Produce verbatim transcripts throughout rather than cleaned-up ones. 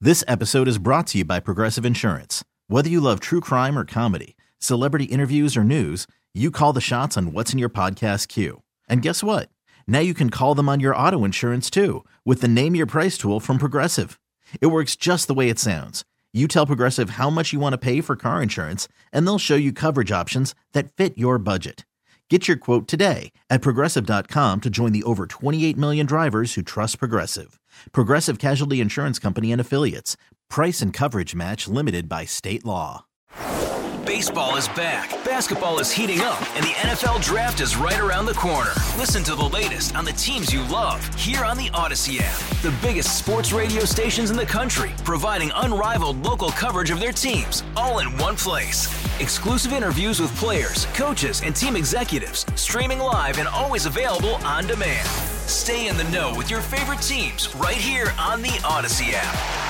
This episode is brought to you by Progressive Insurance. Whether you love true crime or comedy, celebrity interviews or news, you call the shots on what's in your podcast queue. And guess what? Now you can call them on your auto insurance too with the Name Your Price tool from Progressive. It works just the way it sounds. You tell Progressive how much you want to pay for car insurance, and they'll show you coverage options that fit your budget. Get your quote today at Progressive dot com to join the over twenty-eight million drivers who trust Progressive. Progressive Casualty Insurance Company and Affiliates. Price and coverage match limited by state law. Baseball is back, basketball is heating up, and the N F L Draft is right around the corner. Listen to the latest on the teams you love here on the Odyssey app. The biggest sports radio stations in the country, providing unrivaled local coverage of their teams, all in one place. Exclusive interviews with players, coaches, and team executives, streaming live and always available on demand. Stay in the know with your favorite teams right here on the Odyssey app.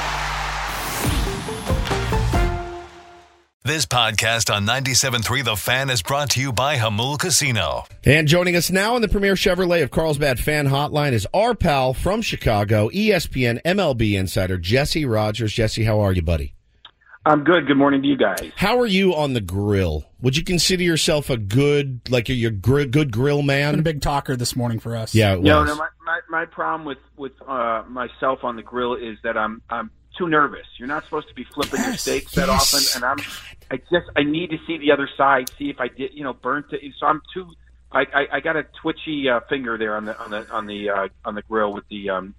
This podcast on ninety-seven point three The Fan is brought to you by Hamul Casino. And joining us now on the Premier Chevrolet of Carlsbad Fan Hotline is our pal from Chicago, E S P N M L B insider, Jesse Rogers. Jesse, how are you, buddy? I'm good. Good morning to you guys. How are you on the grill? Would you consider yourself a good, like a, a gr- good grill man? Been a big talker this morning for us. Yeah, it was. No, no. My, my, my problem with with uh, myself on the grill is that I'm I'm too nervous. You're not supposed to be flipping yes, your steaks that yes. often, and I'm I just I need to see the other side, see if I did, you know, burnt it. So I'm too. I I, I got a twitchy uh, finger there on the on the on the uh, on the grill with the um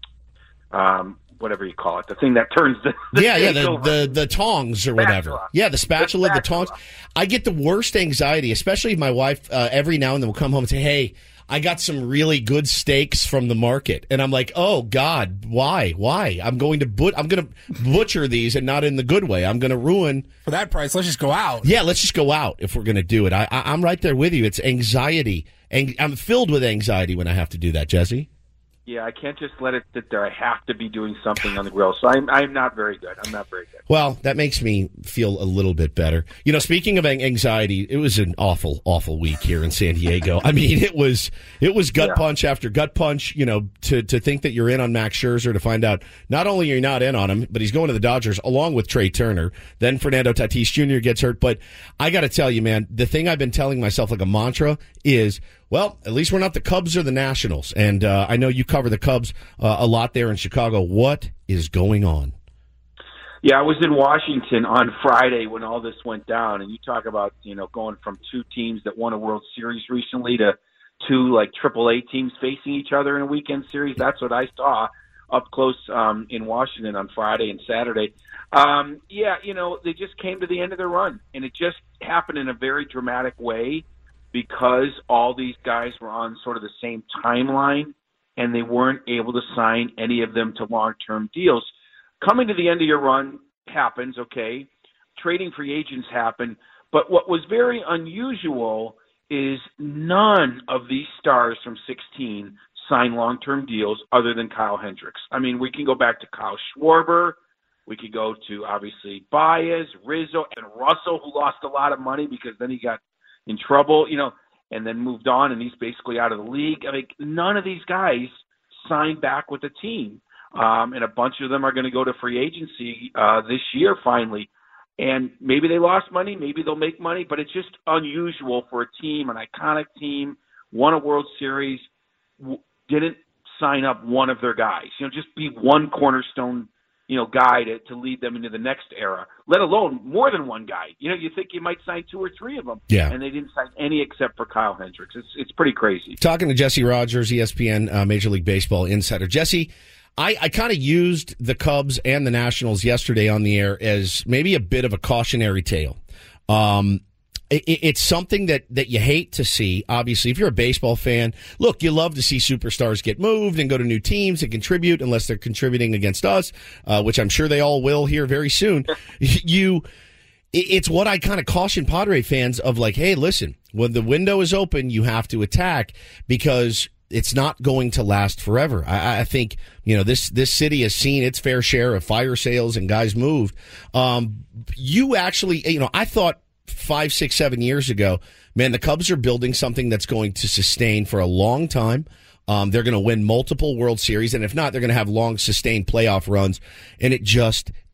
um. whatever you call it, the thing that turns the, the yeah, yeah, the, over. the the tongs or Spatula. whatever. Yeah, the spatula, the, spatula. the tongs. I get the worst anxiety, especially if my wife uh, every now and then will come home and say, "Hey, I got some really good steaks from the market," and I'm like, "Oh God, why? Why? I'm going to but I'm going to butcher these and not in the good way. I'm going to ruin for that price. Let's just go out. Yeah, let's just go out if we're going to do it. I, I, I'm right there with you. It's anxiety, and I'm filled with anxiety when I have to do that, Jesse. Yeah, I can't just let it sit there. I have to be doing something on the grill. So I'm I'm not very good. I'm not very good. Well, that makes me feel a little bit better. You know, speaking of anxiety, it was an awful, awful week here in San Diego. I mean, it was it was gut yeah. punch after gut punch. You know, to to think that you're in on Max Scherzer, to find out not only are you not in on him, but he's going to the Dodgers along with Trey Turner. Then Fernando Tatis Junior gets hurt. But I got to tell you, man, the thing I've been telling myself like a mantra is, well, at least we're not the Cubs or the Nationals. And uh, I know you cover the Cubs uh, a lot there in Chicago. What is going on? Yeah, I was in Washington on Friday when all this went down. And you talk about, you know, going from two teams that won a World Series recently to two, like, triple A teams facing each other in a weekend series. That's what I saw up close um, in Washington on Friday and Saturday. Um, yeah, you know, they just came to the end of their run. And it just happened in a very dramatic way, because all these guys were on sort of the same timeline and they weren't able to sign any of them to long-term deals. Coming to the end of your run happens, okay. Trading free agents happen. But what was very unusual is none of these stars from sixteen signed long-term deals other than Kyle Hendricks. I mean, we can go back to Kyle Schwarber. We could go to, obviously, Baez, Rizzo, and Russell, who lost a lot of money because then he got in trouble, you know, and then moved on, and he's basically out of the league. I mean, none of these guys signed back with the team, um, and a bunch of them are going to go to free agency uh, this year finally. And maybe they lost money, maybe they'll make money, but it's just unusual for a team, an iconic team, won a World Series, w- didn't sign up one of their guys. You know, just be one cornerstone, you know, guy to, to lead them into the next era, let alone more than one guy. You know, you think you might sign two or three of them. Yeah. And they didn't sign any except for Kyle Hendricks. It's it's pretty crazy. Talking to Jesse Rogers, E S P N uh, Major League Baseball insider. Jesse, I, I kind of used the Cubs and the Nationals yesterday on the air as maybe a bit of a cautionary tale. Um, it, it's something that, that you hate to see. Obviously, if you're a baseball fan, look, you love to see superstars get moved and go to new teams and contribute, unless they're contributing against us, uh, which I'm sure they all will here very soon. you, it's what I kind of caution Padre fans of, like, hey, listen, when the window is open, you have to attack, because it's not going to last forever. I, I think, you know, this, this city has seen its fair share of fire sales and guys moved. Um, you actually, you know, I thought five, six, seven years ago, man, the Cubs are building something that's going to sustain for a long time. Um, they're going to win multiple World Series, and if not, they're going to have long, sustained playoff runs, and it just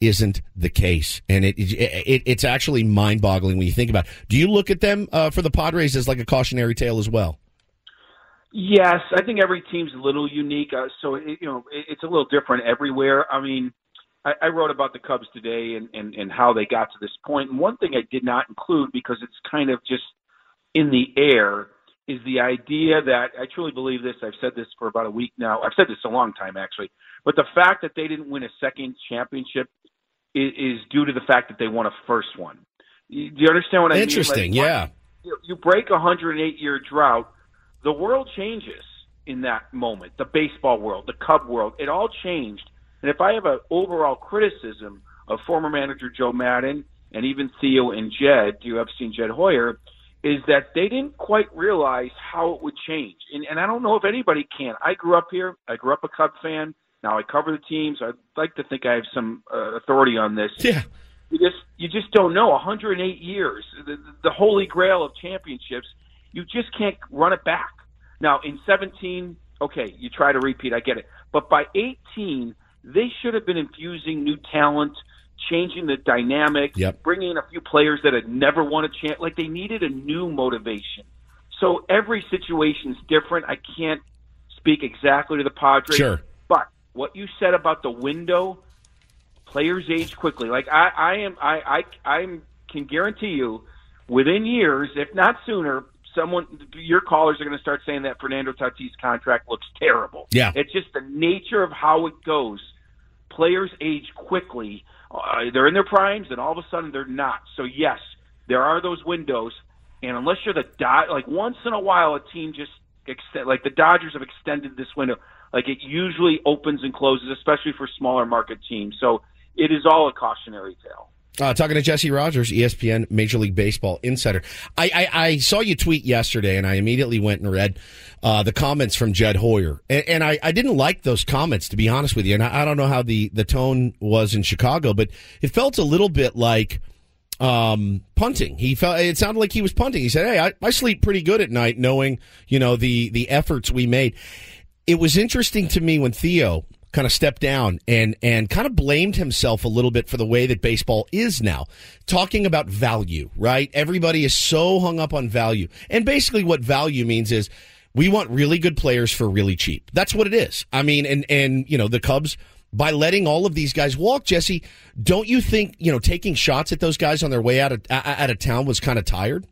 isn't the case. And it, it it's actually mind-boggling when you think about it. Do you look at them uh, for the Padres as like a cautionary tale as well? Yes, I think every team's a little unique, uh, so it, you know it, it's a little different everywhere. I mean, I, I wrote about the Cubs today and, and, and how they got to this point. And one thing I did not include, because it's kind of just in the air, is the idea that, I truly believe this, I've said this for about a week now, I've said this a long time actually, but the fact that they didn't win a second championship is, is due to the fact that they won a first one. Do you understand what I mean? Interesting, like, yeah. You, you break a one hundred eight year drought, the world changes in that moment, the baseball world, the Cub world, it all changed. And if I have an overall criticism of former manager Joe Maddon and even Theo and Jed, you have seen Jed Hoyer, is that they didn't quite realize how it would change. And, and I don't know if anybody can. I grew up here. I grew up a Cub fan. Now I cover the teams. I'd like to think I have some uh, authority on this. Yeah. You just you just don't know. one hundred eight years, the, the holy grail of championships, you just can't run it back. Now, in seventeen, okay, you try to repeat, I get it. But by eighteen, they should have been infusing new talent, changing the dynamic, yep. bringing in a few players that had never won a chance. Like, they needed a new motivation. So every situation's different. I can't speak exactly to the Padres. Sure. But what you said about the window, players age quickly. Like, I, I am, I, I, I can guarantee you, within years, if not sooner, someone, your callers are going to start saying that Fernando Tatis contract looks terrible. Yeah. It's just the nature of how it goes. Players age quickly. Uh, they're in their primes, and all of a sudden they're not. So, yes, there are those windows. And unless you're the Dod- like once in a while a team just extend, like the Dodgers have extended this window. Like, it usually opens and closes, especially for smaller market teams. So it is all a cautionary tale. Uh, talking to Jesse Rogers, E S P N Major League Baseball insider. I, I, I saw you tweet yesterday, and I immediately went and read uh, the comments from Jed Hoyer. And, and I, I didn't like those comments, to be honest with you. And I, I don't know how the, the tone was in Chicago, but it felt a little bit like um, punting. He felt it sounded like he was punting. He said, "Hey, I, I sleep pretty good at night, knowing you know the the efforts we made." It was interesting to me when Theo kind of stepped down and, and kind of blamed himself a little bit for the way that baseball is now. Talking about value, right? Everybody is so hung up on value. And basically what value means is we want really good players for really cheap. That's what it is. I mean, and, and you know, the Cubs, by letting all of these guys walk, Jesse, don't you think, you know, taking shots at those guys on their way out of, out of town was kind of tired?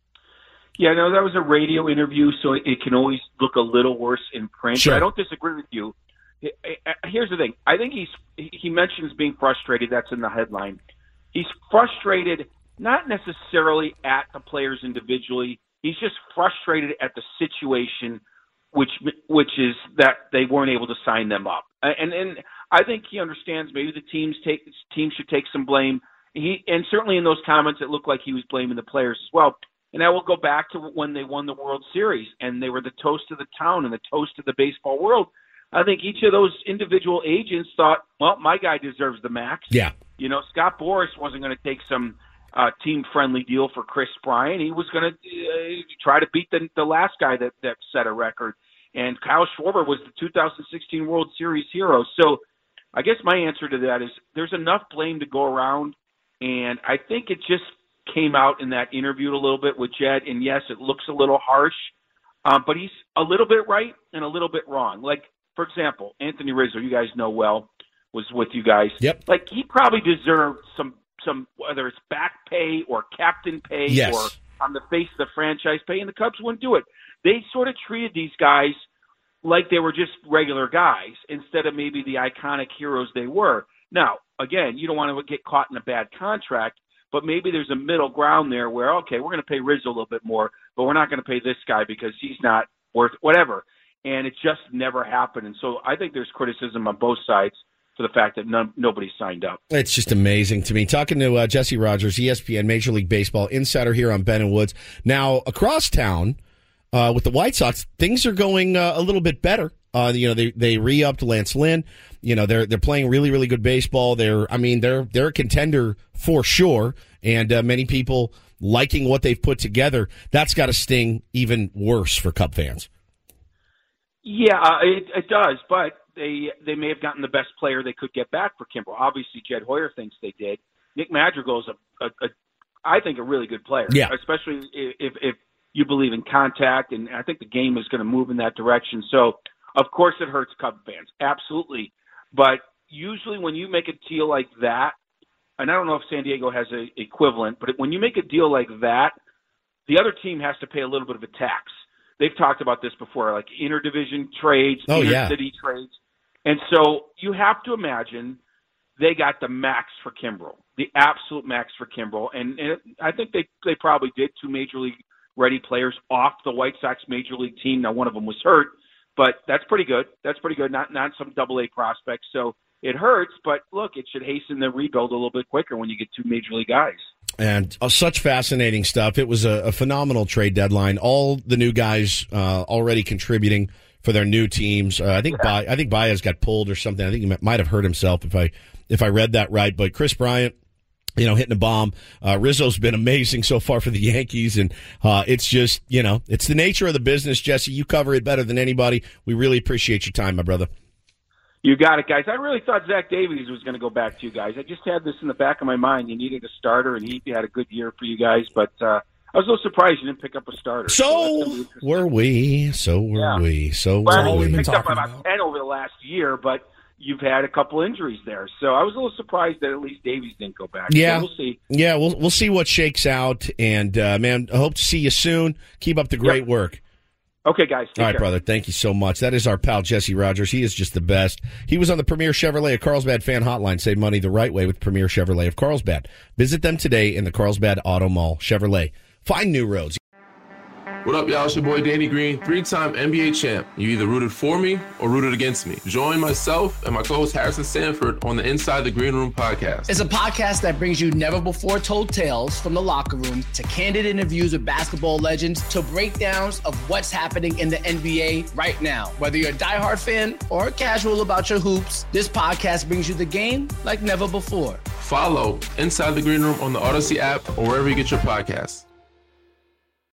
Yeah, no, that was a radio interview, so it can always look a little worse in print. Sure. But I don't disagree with you. Here's the thing. I think he's he mentions being frustrated. That's in the headline. He's frustrated not necessarily at the players individually. He's just frustrated at the situation, which which is that they weren't able to sign them up. And and I think he understands maybe the teams take teams should take some blame. He and certainly in those comments it looked like he was blaming the players as well. And I will go back to when they won the World Series and they were the toast of the town and the toast of the baseball world. I think each of those individual agents thought, well, my guy deserves the max. Yeah. You know, Scott Boras wasn't going to take some uh, team-friendly deal for Chris Bryant. He was going to uh, try to beat the, the last guy that, that set a record. And Kyle Schwarber was the two thousand sixteen World Series hero. So I guess my answer to that is there's enough blame to go around, and I think it just came out in that interview a little bit with Jed. And, yes, it looks a little harsh, um, but he's a little bit right and a little bit wrong. Like, for example, Anthony Rizzo, you guys know well, was with you guys. Yep. Like, he probably deserved some, some whether it's back pay or captain pay yes. or on the face of the franchise pay, and the Cubs wouldn't do it. They sort of treated these guys like they were just regular guys instead of maybe the iconic heroes they were. Now, again, you don't want to get caught in a bad contract, but maybe there's a middle ground there where, okay, we're going to pay Rizzo a little bit more, but we're not going to pay this guy because he's not worth whatever. And it just never happened. And so I think there's criticism on both sides for the fact that none, nobody signed up. It's just amazing to me. Talking to uh, Jesse Rogers, E S P N Major League Baseball insider here on Ben and Woods. Now, across town uh, with the White Sox, things are going uh, a little bit better. Uh, you know, they they re-upped Lance Lynn. You know, they're they're playing really really good baseball. They're I mean they're they're a contender for sure, and uh, many people liking what they've put together. That's got to sting even worse for Cub fans. Yeah, uh, it, it does. But they they may have gotten the best player they could get back for Kimbrel. Obviously, Jed Hoyer thinks they did. Nick Madrigal is a, a, a I think, a really good player. Yeah. Especially if if you believe in contact, and I think the game is going to move in that direction. So, of course, it hurts Cub fans, absolutely. But usually, when you make a deal like that, and I don't know if San Diego has an equivalent, but when you make a deal like that, the other team has to pay a little bit of a tax. They've talked about this before, like interdivision trades, oh, intercity yeah. trades. And so you have to imagine they got the max for Kimbrel, the absolute max for Kimbrel. And, and I think they, they probably did two Major League ready players off the White Sox Major League team. Now, one of them was hurt, but that's pretty good. That's pretty good, not, not some double A prospects. So it hurts, but look, it should hasten the rebuild a little bit quicker when you get two Major League guys. And uh, such fascinating stuff. It was a, a phenomenal trade deadline. All the new guys uh, already contributing for their new teams. Uh, I think yeah. Ba- I think Baez got pulled or something. I think he might have hurt himself if I if I read that right. But Chris Bryant, you know, hitting a bomb. Uh, Rizzo's been amazing so far for the Yankees, and uh, it's just, you know, it's the nature of the business. Jesse, you cover it better than anybody. We really appreciate your time, my brother. You got it, guys. I really thought Zach Davies was going to go back to you guys. I just had this in the back of my mind. You needed a starter, and he had a good year for you guys. But uh, I was a little surprised you didn't pick up a starter. So, so were we. So were yeah. we. So well, were I mean, we. You picked up about about. ten over the last year, but you've had a couple injuries there. So I was a little surprised that at least Davies didn't go back. Yeah. So we'll see. Yeah, we'll, we'll see what shakes out. And, uh, man, I hope to see you soon. Keep up the great yep. work. Okay, guys. All right, care. brother. Thank you so much. That is our pal, Jesse Rogers. He is just the best. He was on the Premier Chevrolet of Carlsbad fan hotline. Save money the right way with Premier Chevrolet of Carlsbad. Visit them today in the Carlsbad Auto Mall. Chevrolet. Find new roads. What up, y'all? It's your boy Danny Green, three-time N B A champ. You either rooted for me or rooted against me. Join myself and my co-host Harrison Sanford on the Inside the Green Room podcast. It's a podcast that brings you never-before-told tales from the locker room to candid interviews with basketball legends to breakdowns of what's happening in the N B A right now. Whether you're a diehard fan or casual about your hoops, this podcast brings you the game like never before. Follow Inside the Green Room on the Odyssey app or wherever you get your podcasts.